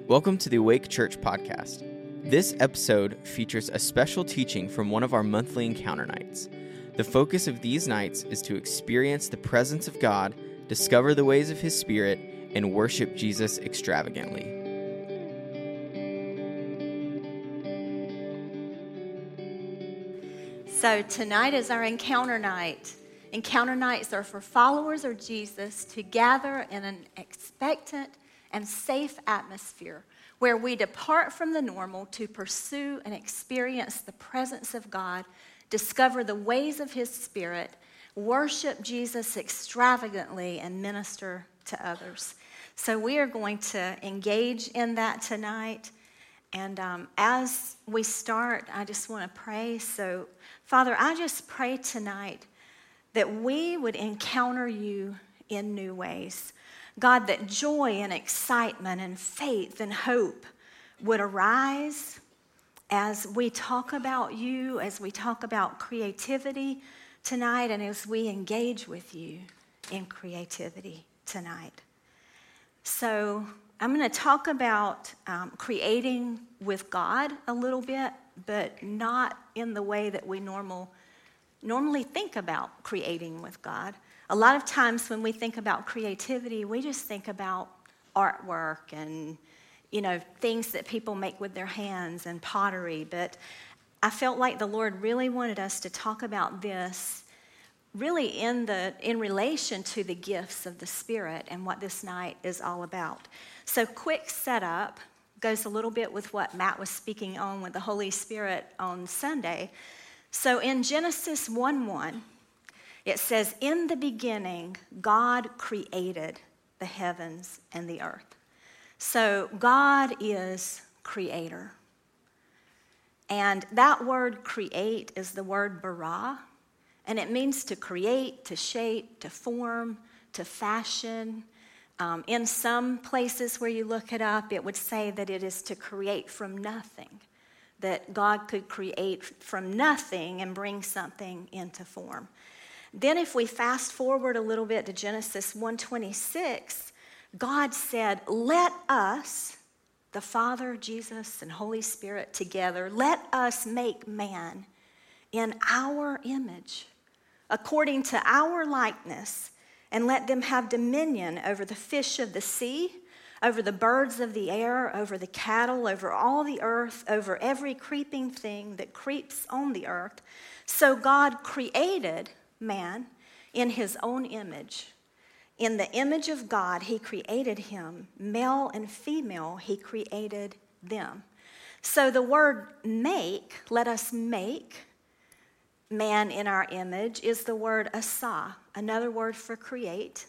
Welcome to the Awake Church podcast. This episode features a special teaching from one of our monthly encounter nights. The focus of these nights is to experience the presence of God, discover the ways of His Spirit, and worship Jesus extravagantly. So tonight is our encounter night. Encounter nights are for followers of Jesus to gather in an expectant and safe atmosphere where we depart from the normal to pursue and experience the presence of God, discover the ways of His Spirit, worship Jesus extravagantly, and minister to others. So we are going to engage in that tonight. And as we start, I just want to pray. So, Father, I just pray tonight that we would encounter You in new ways. God, that joy and excitement and faith and hope would arise as we talk about You, as we talk about creativity tonight, and as we engage with You in creativity tonight. So I'm going to talk about creating with God a little bit, but not in the way that we normally think about creating with God. A lot of times when we think about creativity, we just think about artwork and, things that people make with their hands and pottery. But I felt like the Lord really wanted us to talk about this really in relation to the gifts of the Spirit and what this night is all about. So quick setup goes a little bit with what Matt was speaking on with the Holy Spirit on Sunday. So in Genesis 1:1, it says, "In the beginning, God created the heavens and the earth." So God is creator. And that word create is the word bara, and it means to create, to shape, to form, to fashion. In some places where you look it up, it would say that it is to create from nothing, that God could create from nothing and bring something into form. Then if we fast forward a little bit to Genesis 1:26, God said, "Let us," the Father, Jesus, and Holy Spirit together, "let us make man in our image, according to our likeness, and let them have dominion over the fish of the sea, over the birds of the air, over the cattle, over all the earth, over every creeping thing that creeps on the earth." So God created man in His own image. In the image of God, He created him. Male and female, He created them. So the word make, let us make man in our image, is the word asa, another word for create.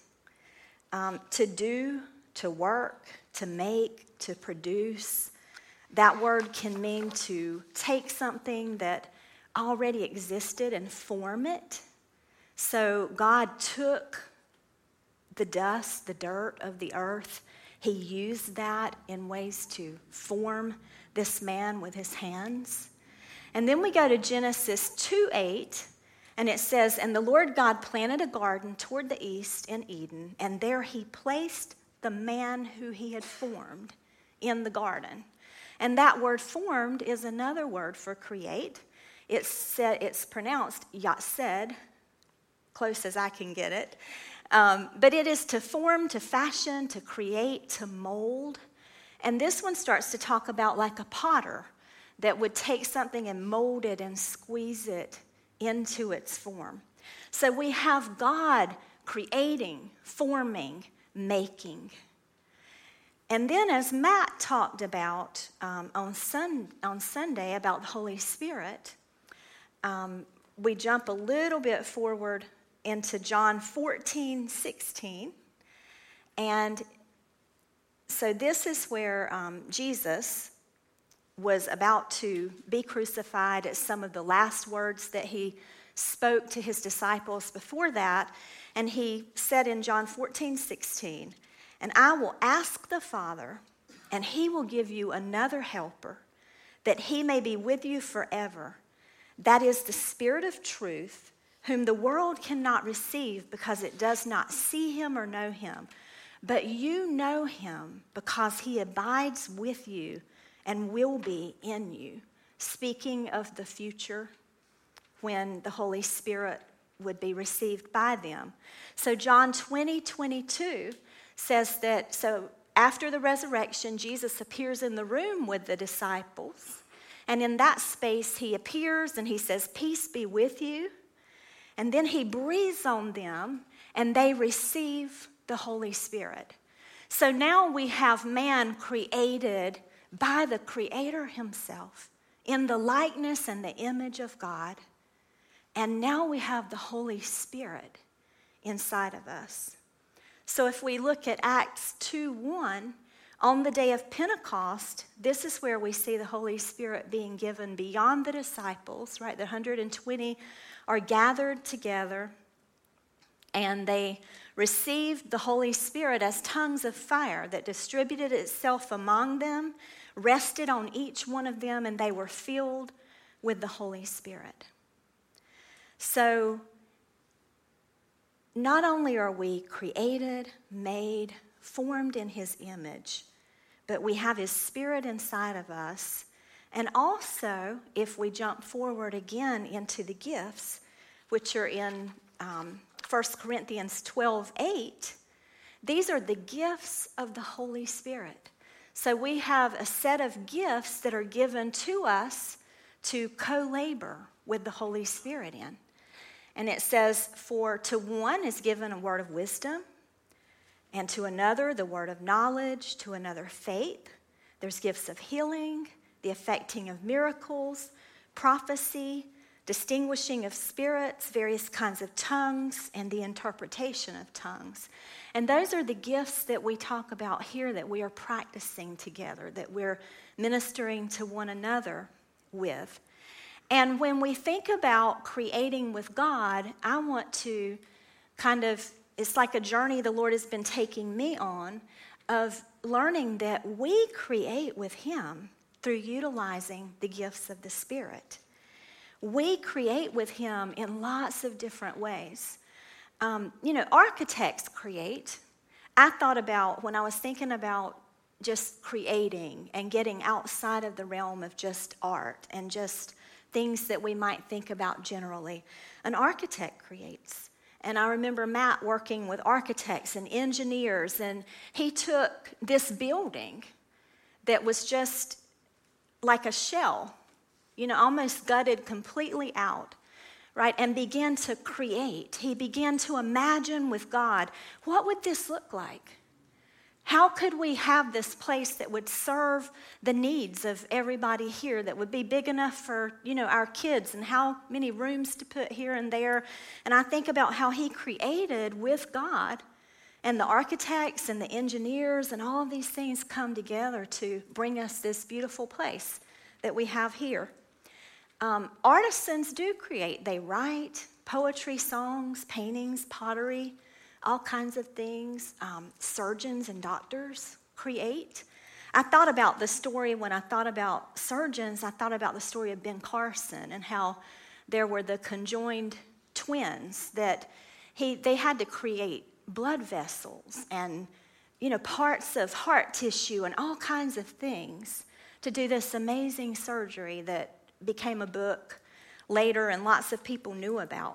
To do, to work, to make, to produce. That word can mean to take something that already existed and form it. So God took the dust, the dirt of the earth. He used that in ways to form this man with His hands. And then we go to Genesis 2:8, and it says, "And the Lord God planted a garden toward the east in Eden, and there He placed the man who He had formed in the garden." And that word formed is another word for create. It's pronounced yatsed, close as I can get it. But it is to form, to fashion, to create, to mold. And this one starts to talk about like a potter that would take something and mold it and squeeze it into its form. So we have God creating, forming, making. And then as Matt talked about on Sunday about the Holy Spirit, we jump a little bit forward into John 14:16. And so this is where Jesus was about to be crucified. It's some of the last words that He spoke to His disciples before that. And He said in John 14:16, "And I will ask the Father, and He will give you another helper, that He may be with you forever. That is the Spirit of truth, whom the world cannot receive because it does not see Him or know Him. but you know him because he abides with you and will be in you. Speaking of the future when the Holy Spirit would be received by them. So John 20:22 says that, so after the resurrection, Jesus appears in the room with the disciples. And in that space, he appears and he says, "Peace be with you." And then he breathes on them and they receive the Holy Spirit. So now we have man created by the Creator himself in the likeness and the image of God. And now we have the Holy Spirit inside of us. So if we look at Acts 2:1, on the day of Pentecost, this is where we see the Holy Spirit being given beyond the disciples, right? The 120 are gathered together and they received the Holy Spirit as tongues of fire that distributed itself among them, rested on each one of them, and they were filled with the Holy Spirit. So, not only are we created, made, formed in his image, but we have his Spirit inside of us. And also, if we jump forward again into the gifts, which are in 1 Corinthians 12:8, these are the gifts of the Holy Spirit. So we have a set of gifts that are given to us to co-labor with the Holy Spirit in. And it says, for to one is given a word of wisdom, and to another the word of knowledge, to another faith. There's gifts of healing, the effecting of miracles, prophecy, distinguishing of spirits, various kinds of tongues, and the interpretation of tongues. And those are the gifts that we talk about here that we are practicing together, that we're ministering to one another with. And when we think about creating with God, I want to it's like a journey the Lord has been taking me on of learning that we create with him through utilizing the gifts of the Spirit. We create with him in lots of different ways. Architects create. I thought about, when I was thinking about just creating and getting outside of the realm of just art and just things that we might think about generally. An architect creates. And I remember Matt working with architects and engineers, and he took this building that was just like a shell, almost gutted completely out, right? And began to create. He began to imagine with God, what would this look like? How could we have this place that would serve the needs of everybody here, that would be big enough for, our kids, and how many rooms to put here and there? And I think about how he created with God, and the architects and the engineers and all of these things come together to bring us this beautiful place that we have here. Artisans do create. They write poetry, songs, paintings, pottery, all kinds of things. Surgeons and doctors create. I thought about the story when I thought about surgeons. I thought about the story of Ben Carson and how there were the conjoined twins that they had to create blood vessels and parts of heart tissue and all kinds of things to do this amazing surgery that became a book later and lots of people knew about.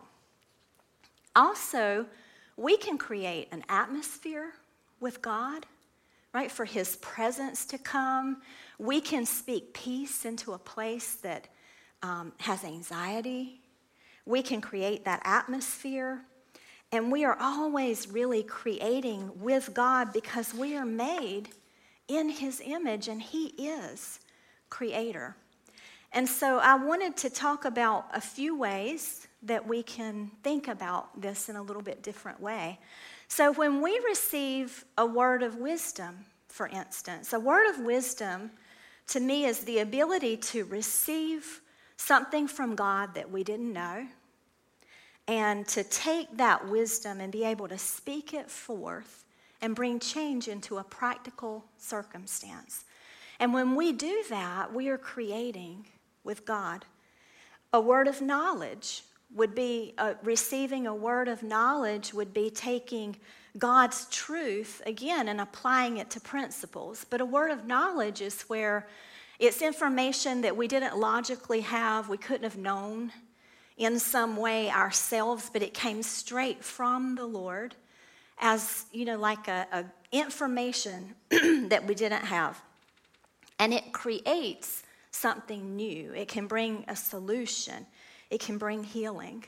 Also, we can create an atmosphere with God, right, for his presence to come. We can speak peace into a place that has anxiety. We can create that atmosphere. And we are always really creating with God because we are made in his image and he is creator. And so I wanted to talk about a few ways that we can think about this in a little bit different way. So when we receive a word of wisdom, for instance, a word of wisdom to me is the ability to receive something from God that we didn't know, and to take that wisdom and be able to speak it forth and bring change into a practical circumstance. And when we do that, we are creating with God. A word of knowledge would be, receiving a word of knowledge would be taking God's truth, again, and applying it to principles. But a word of knowledge is where it's information that we didn't logically have, we couldn't have known in some way ourselves, but it came straight from the Lord as, like a information that we didn't have. And it creates something new. It can bring a solution. It can bring healing.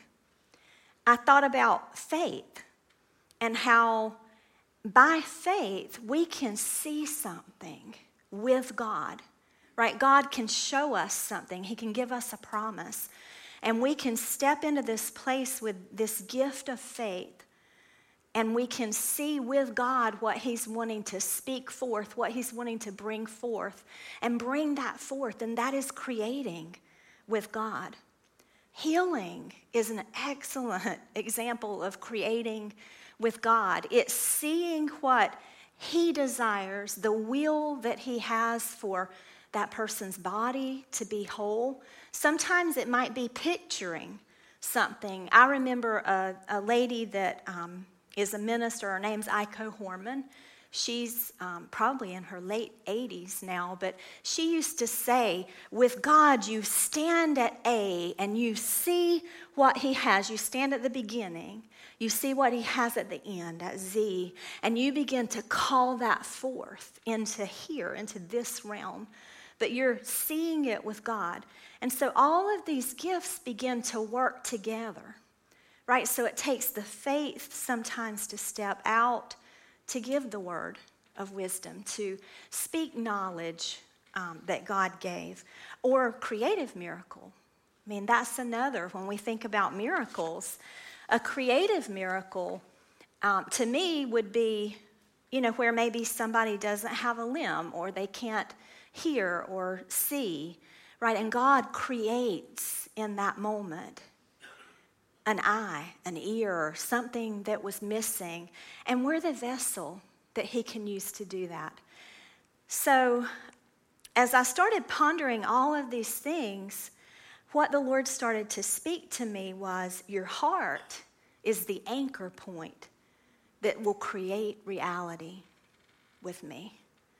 I thought about faith and how by faith we can see something with God, right? God can show us something. He can give us a promise. And we can step into this place with this gift of faith, and we can see with God what he's wanting to speak forth, what he's wanting to bring forth, and bring that forth, and that is creating with God. Healing is an excellent example of creating with God. It's seeing what he desires, the will that he has for that person's body to be whole. Sometimes it might be picturing something. I remember a lady that is a minister. Her name's Iko Horman. She's probably in her late 80s now, but she used to say, with God, you stand at A and you see what he has. You stand at the beginning. You see what he has at the end, at Z, and you begin to call that forth into here, into this realm. But you're seeing it with God. And so all of these gifts begin to work together, right? So it takes the faith sometimes to step out, to give the word of wisdom, to speak knowledge that God gave, or creative miracle. I mean, that's another, when we think about miracles, a creative miracle to me would be, where maybe somebody doesn't have a limb or they can't hear or see, right? And God creates in that moment an eye, an ear, something that was missing. And we're the vessel that he can use to do that. So as I started pondering all of these things, what the Lord started to speak to me was, your heart is the anchor point that will create reality with me.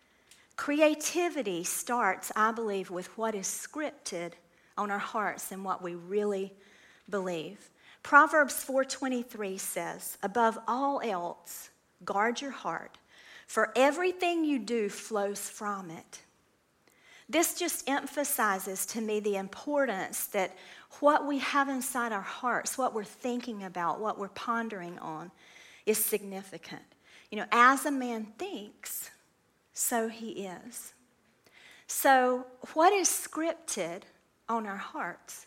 Creativity starts, I believe, with what is scripted on our hearts and what we really believe. Proverbs 4:23 says, above all else, guard your heart, for everything you do flows from it. This just emphasizes to me the importance that what we have inside our hearts, what we're thinking about, what we're pondering on, is significant. As a man thinks, so he is. So what is scripted on our hearts?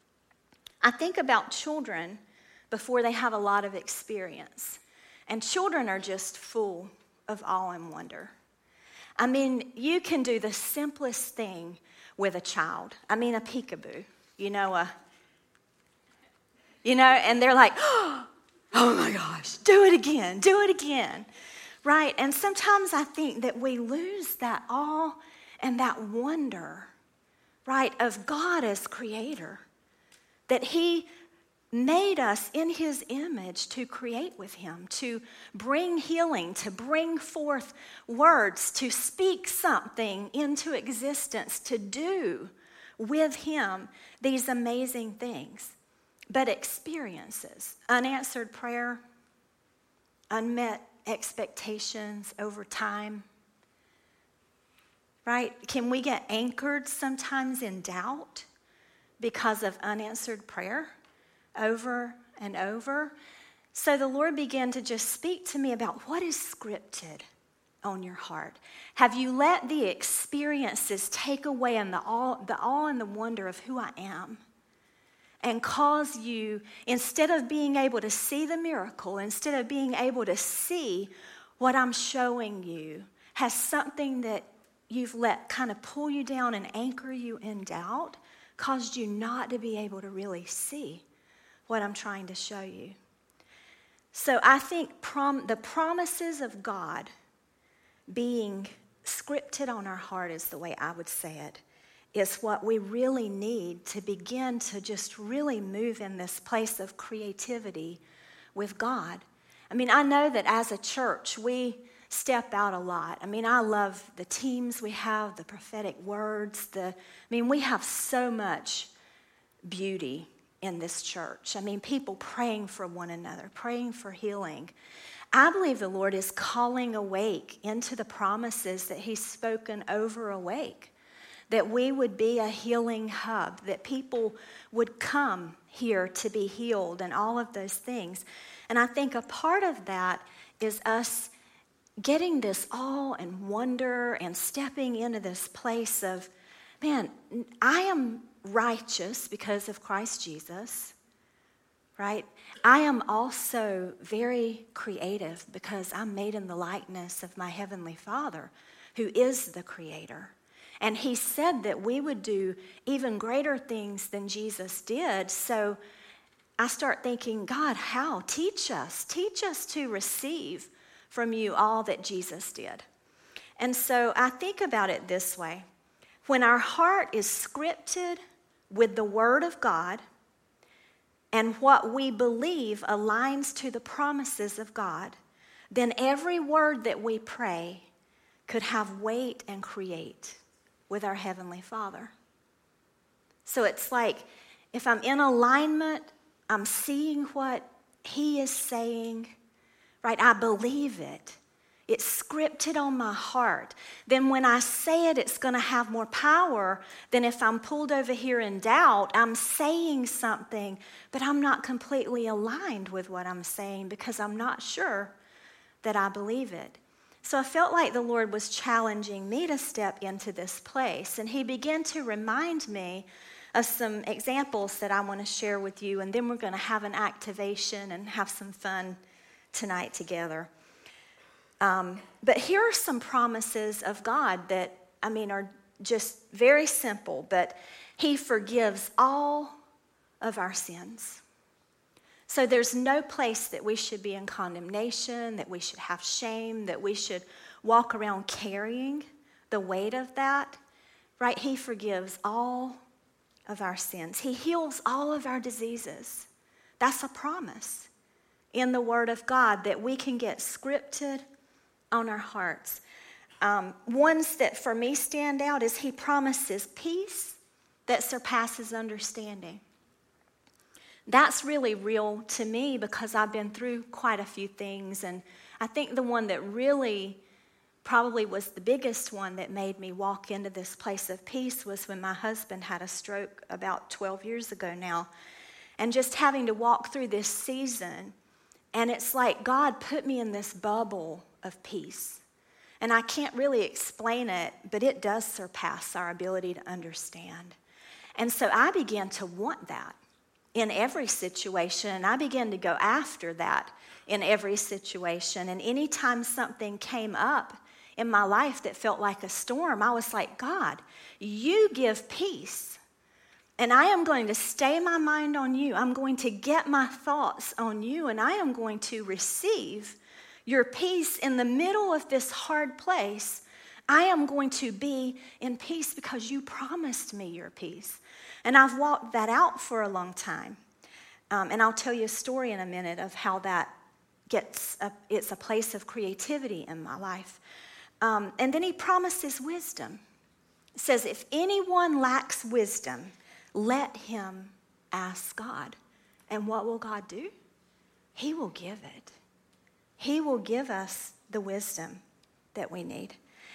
I think about children before they have a lot of experience. And children are just full of awe and wonder. I mean, you can do the simplest thing with a child. I mean, a peekaboo, and they're like, oh my gosh, do it again, right? And sometimes I think that we lose that awe and that wonder, right, of God as creator, that he made us in his image to create with him, to bring healing, to bring forth words, to speak something into existence, to do with him these amazing things. But experiences, unanswered prayer, unmet expectations over time, right? Can we get anchored sometimes in doubt because of unanswered prayer over and over? So the Lord began to just speak to me about what is scripted on your heart. Have you let the experiences take away and the awe and the wonder of who I am, and cause you, instead of being able to see the miracle, instead of being able to see what I'm showing you, has something that you've let kind of pull you down and anchor you in doubt, caused you not to be able to really see what I'm trying to show you? So I think the promises of God being scripted on our heart is the way I would say it, is what we really need to begin to just really move in this place of creativity with God. I mean, I know that as a church, we step out a lot. I mean, I love the teams we have, the prophetic words. We have so much beauty in this church. I mean, people praying for one another, praying for healing. I believe the Lord is calling Awake into the promises that he's spoken over Awake, that we would be a healing hub, that people would come here to be healed and all of those things. And I think a part of that is us getting this awe and wonder and stepping into this place of, man, I am righteous because of Christ Jesus, right? I am also very creative because I'm made in the likeness of my Heavenly Father, who is the Creator. And he said that we would do even greater things than Jesus did. So I start thinking, God, how? Teach us to receive from you all that Jesus did. And so I think about it this way. When our heart is scripted with the Word of God, and what we believe aligns to the promises of God, then every word that we pray could have weight and create with our Heavenly Father. So it's like if I'm in alignment, I'm seeing what he is saying, right? I believe it. It's scripted on my heart. Then when I say it, it's going to have more power than if I'm pulled over here in doubt. I'm saying something, but I'm not completely aligned with what I'm saying because I'm not sure that I believe it. So I felt like the Lord was challenging me to step into this place. And he began to remind me of some examples that I want to share with you. And then we're going to have an activation and have some fun tonight together. But here are some promises of God that, are just very simple, but he forgives all of our sins. So there's no place that we should be in condemnation, that we should have shame, that we should walk around carrying the weight of that, right? He forgives all of our sins. He heals all of our diseases. That's a promise in the Word of God that we can get scripted on our hearts. Ones that for me stand out is he promises peace that surpasses understanding. That's really real to me because I've been through quite a few things, and I think the one that really probably was the biggest one that made me walk into this place of peace was when my husband had a stroke about 12 years ago now, and just having to walk through this season, and it's like God put me in this bubble of peace. And I can't really explain it, but it does surpass our ability to understand. And so I began to want that in every situation, and I began to go after that in every situation. And anytime something came up in my life that felt like a storm, I was like, God, you give peace. And I am going to stay my mind on you. I'm going to get my thoughts on you, and I am going to receive your peace in the middle of this hard place. I am going to be in peace because you promised me your peace. And I've walked that out for a long time. And I'll tell you a story in a minute of how that it's a place of creativity in my life. And then he promises wisdom. It says, if anyone lacks wisdom, let him ask God. And what will God do? He will give it. He will give us the wisdom that we need.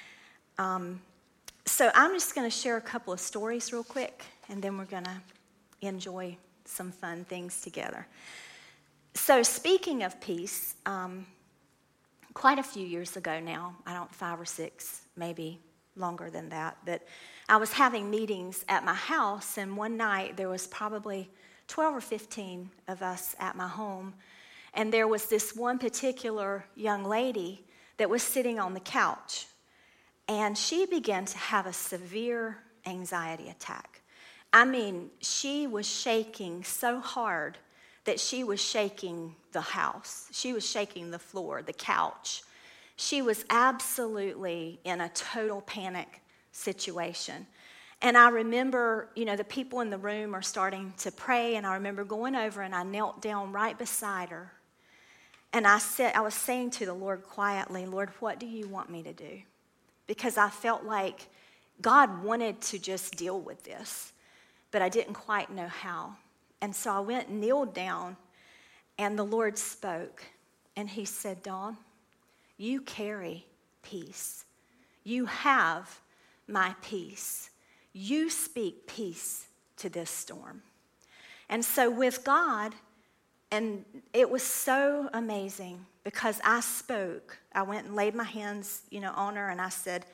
So I'm just going to share a couple of stories real quick, and then we're going to enjoy some fun things together. So speaking of peace, quite a few years ago now, 5 or 6, maybe longer than that, but I was having meetings at my house, and one night there was probably 12 or 15 of us at my home. And there was this one particular young lady that was sitting on the couch, and she began to have a severe anxiety attack. She was shaking so hard that she was shaking the house. She was shaking the floor, the couch. She was absolutely in a total panic situation. And I remember, the people in the room are starting to pray, and I remember going over and I knelt down right beside her. And I was saying to the Lord quietly, Lord, what do you want me to do? Because I felt like God wanted to just deal with this, but I didn't quite know how. And so I went and kneeled down, and the Lord spoke, and he said, Dawn, you carry peace. You have my peace. You speak peace to this storm. And so with God, and it was so amazing because I spoke. I went and laid my hands, on her, and I said,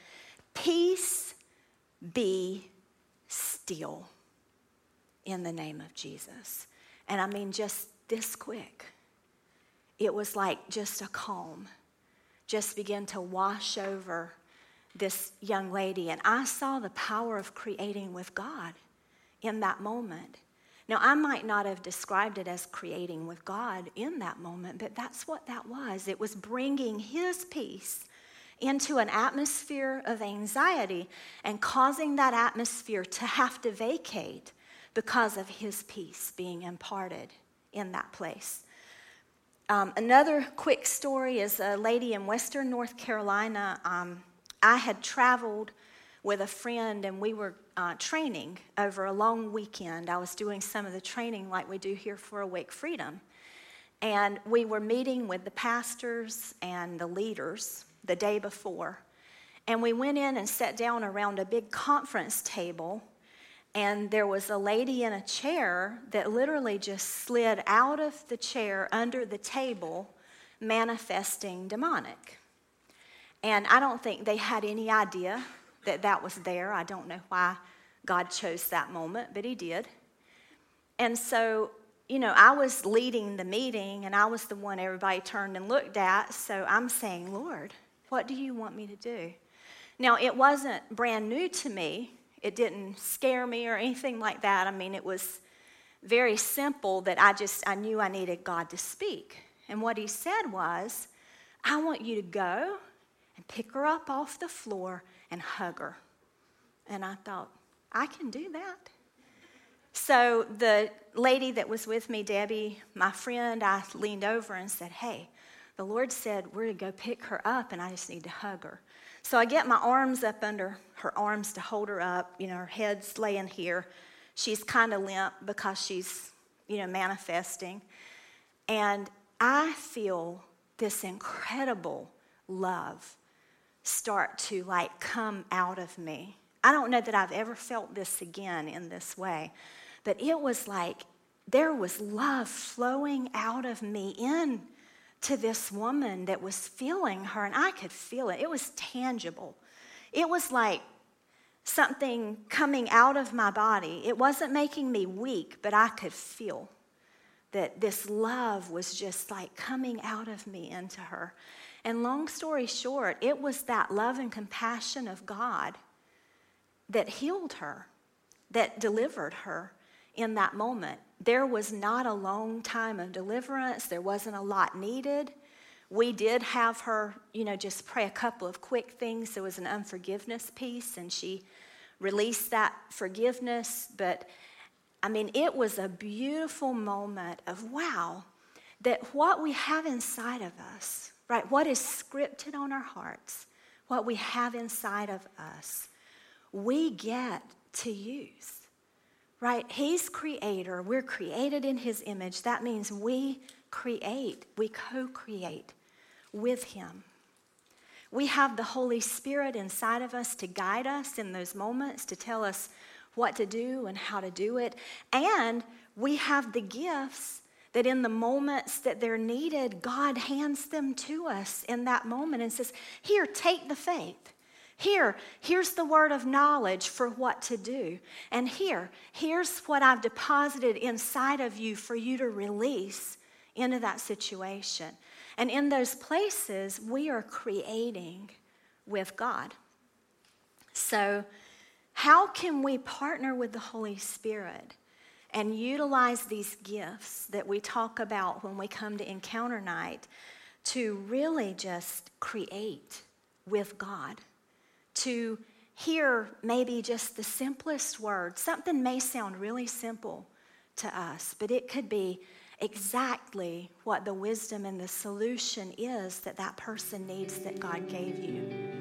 peace be still in the name of Jesus. And I mean, just this quick. It was like just a calm just began to wash over this young lady. And I saw the power of creating with God in that moment. Now, I might not have described it as creating with God in that moment, but that's what that was. It was bringing his peace into an atmosphere of anxiety and causing that atmosphere to have to vacate because of his peace being imparted in that place. Another quick story is a lady in Western North Carolina. I had traveled with a friend, and we were training over a long weekend. I was doing some of the training like we do here for Awake Freedom. And we were meeting with the pastors and the leaders the day before. And we went in and sat down around a big conference table, and there was a lady in a chair that literally just slid out of the chair under the table, manifesting demonic. And I don't think they had any idea that that was there. I don't know why God chose that moment, but he did. And so, I was leading the meeting, and I was the one everybody turned and looked at. So I'm saying, Lord, what do you want me to do? Now, it wasn't brand new to me. It didn't scare me or anything like that. I mean, it was very simple that I knew I needed God to speak. And what he said was, I want you to go and pick her up off the floor and hug her. And I thought, I can do that. So the lady that was with me, Debbie, my friend, I leaned over and said, hey, the Lord said we're to go pick her up, and I just need to hug her. So I get my arms up under her arms to hold her up. Her head's laying here. She's kind of limp because she's, manifesting. And I feel this incredible love start to come out of me. I don't know that I've ever felt this again in this way, but it was like there was love flowing out of me in to this woman that was feeling her, and I could feel it. It was tangible. It was like something coming out of my body. It wasn't making me weak, but I could feel that this love was just coming out of me into her. And long story short, it was that love and compassion of God that healed her, that delivered her in that moment. There was not a long time of deliverance. There wasn't a lot needed. We did have her, just pray a couple of quick things. There was an unforgiveness piece, and she released that forgiveness. But, it was a beautiful moment of, wow, that what we have inside of us, right, what is scripted on our hearts, what we have inside of us, we get to use. Right? He's creator. We're created in his image. That means we create. We co-create with him. We have the Holy Spirit inside of us to guide us in those moments, to tell us what to do and how to do it. And we have the gifts that in the moments that they're needed, God hands them to us in that moment and says, here, take the faith. Here's the word of knowledge for what to do. And here's what I've deposited inside of you for you to release into that situation. And in those places, we are creating with God. So how can we partner with the Holy Spirit and utilize these gifts that we talk about when we come to Encounter Night to really just create with God? To hear maybe just the simplest word. Something may sound really simple to us, but it could be exactly what the wisdom and the solution is that that person needs that God gave you.